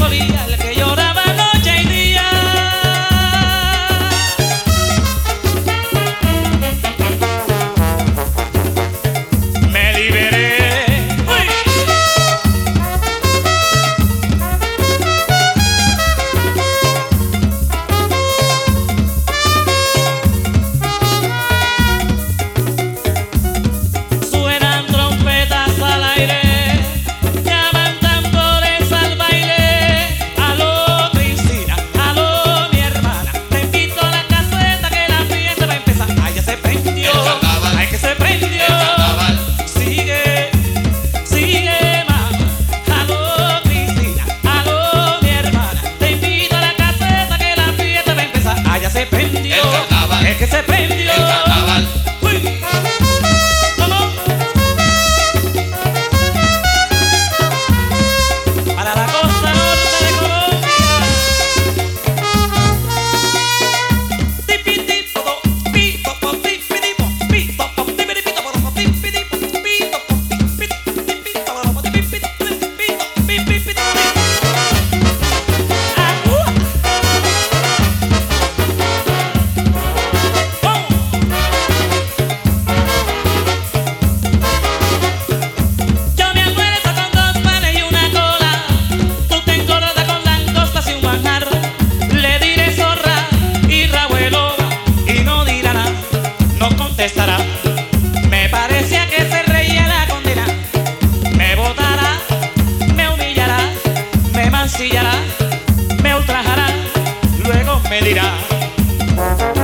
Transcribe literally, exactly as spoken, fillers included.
dolía, el que lloraba noche y día. Me liberé. ¡Uy! Suenan trompetas al aire, llaman tambores al baile. Aló Cristina, aló mi hermana, te invito a la caseta que la fiesta va a empezar. Ay, ya se prendió, El carnaval. ay que se prendió. El carnaval. Sigue, sigue mamá. Aló Cristina, aló mi hermana, te invito a la caseta que la fiesta va a empezar. Ay, ya se prendió, El carnaval. es que se prendió. El carnaval. Uy. ¿Cómo? Para la costa norte de Colombia. Tipitipo, pito, tipitipo, pito, tipitipito, tipitipito, pito, tipitipito, tipitipito, tipitipito. ¡Agua! ¡Oh! Yo me almuerzo con dos panes y una cola. Tú te engordas con langostas y un manjar. Le diré zorra y rabo de loba y no dirá nada, no contestará. Me parecía que se reía la condena. Me botará, me humillará, me mancillará, me ultrajará, luego me dirá.